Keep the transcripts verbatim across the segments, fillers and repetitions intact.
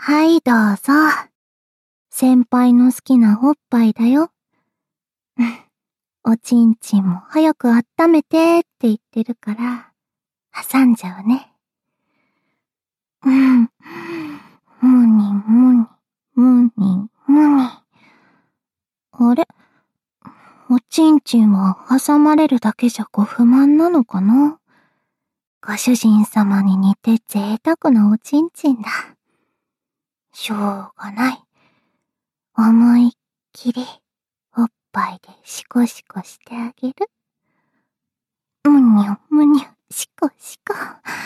はい、どうぞ。先輩の好きなおっぱいだよ。おちんちんも早く温めてって言ってるから、挟んじゃうね。うん。むにむに、むにむに。あれ？おちんちんは挟まれるだけじゃご不満なのかな？ご主人様に似て贅沢なおちんちんだ。しょうがない。思いっきりおっぱいでシコシコしてあげる。むにゅむにゅ、シコシコ。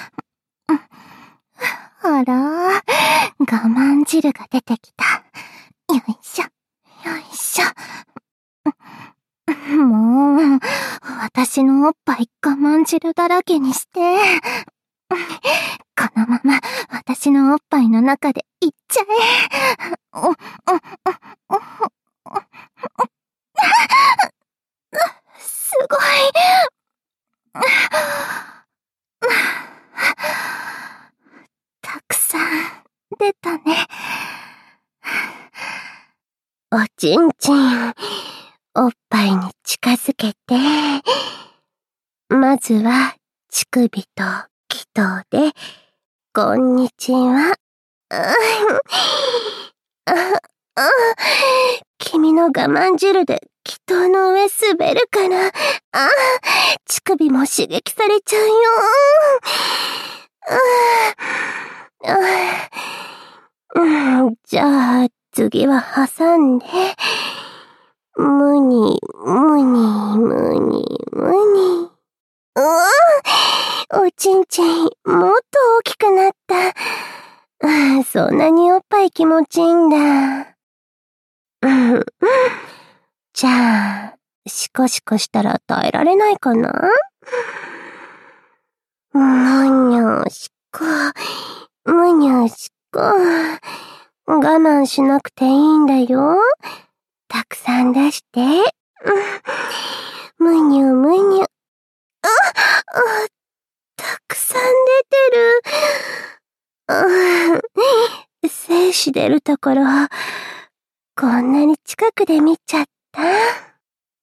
あらー、我慢汁が出てきた。よいしょ、よいしょ。もう、私のおっぱい我慢汁だらけにして。このまま私のおっぱいの中でいっちゃえ。お、お、お、お、すごい。たくさん出たね。おちんちん、おっぱいに近づけて、まずは乳首と気頭で、こんにちは。君の我慢汁で気頭の上滑るから、あ乳首も刺激されちゃうよ。じゃあ次は挟んで、むに、むに、むに、むに。うわおちんちん、もっと大きくなった。そんなにおっぱい気持ちいいんだ。じゃあ、シコシコしたら耐えられないかな？むにょしこ、むにょしこ。我慢しなくていいんだよ。たくさん出して。むにゅむにゅ。あ、あ、たくさん出てる。精子出るところ、こんなに近くで見ちゃった。